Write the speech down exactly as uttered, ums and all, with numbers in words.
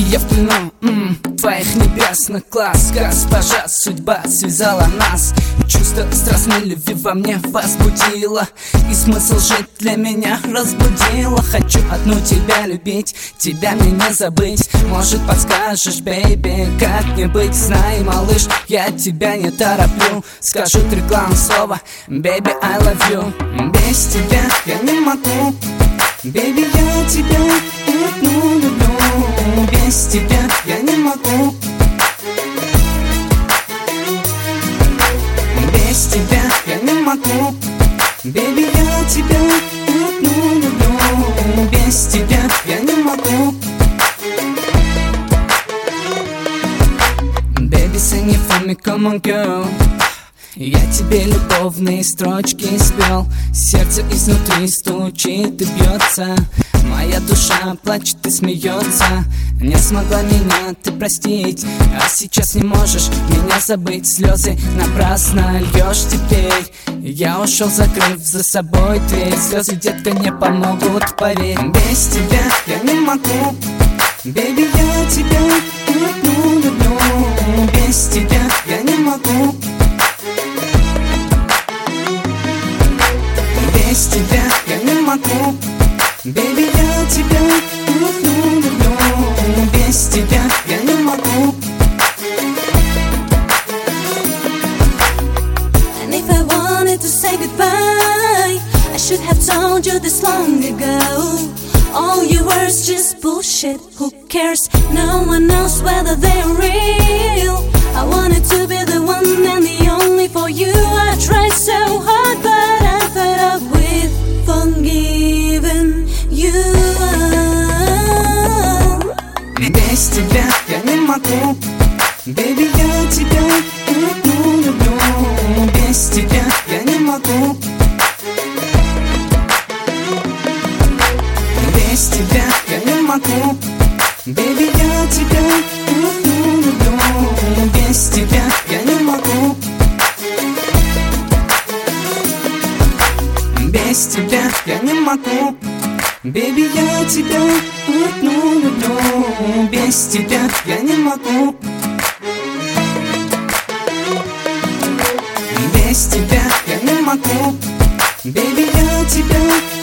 Я в плену м, твоих небесных глаз. Госпожа, судьба связала нас. Чувство страстной любви во мне возбудило, и смысл жить для меня разбудило. Хочу одну тебя любить, тебя мне не забыть. Может подскажешь, бейби, как мне быть? Знай, малыш, я тебя не тороплю. Скажу три главных слова: baby, I love you. Без тебя я не могу. Baby, я тебя одну люблю. Без тебя я не могу. Без тебя я не могу. Baby, я тебя одну люблю. Без тебя я не могу. Baby, sing it for me, come on, girl. Я тебе любовные строчки спел. Сердце изнутри стучит и бьется. Моя душа плачет и смеется. Не смогла меня ты простить, а сейчас не можешь меня забыть. Слезы напрасно льешь теперь. Я ушел, закрыв за собой дверь. Слезы, детка, не помогут, поверь. Без тебя я не могу. Baby, я тебя одну люблю. Без тебя я не могу. Без тебя я не могу. Baby, я тебя одну люблю. Без тебя я не могу. And if I wanted to say goodbye, I should have told you this long ago. All your words just bullshit, who cares? No one knows whether they're real. I wanted to be the one and the only for you. I tried so hard, but I fed up with forgiving you. Без тебя я не могу. Baby, я тебя одну люблю. Без тебя я не могу. Без тебя я не могу. Baby, я тебя одну люблю. Без тебя я не могу. Без тебя я не могу. Baby, я тебя одну люблю. Без тебя я не могу. Без тебя я не могу. Baby, я тебя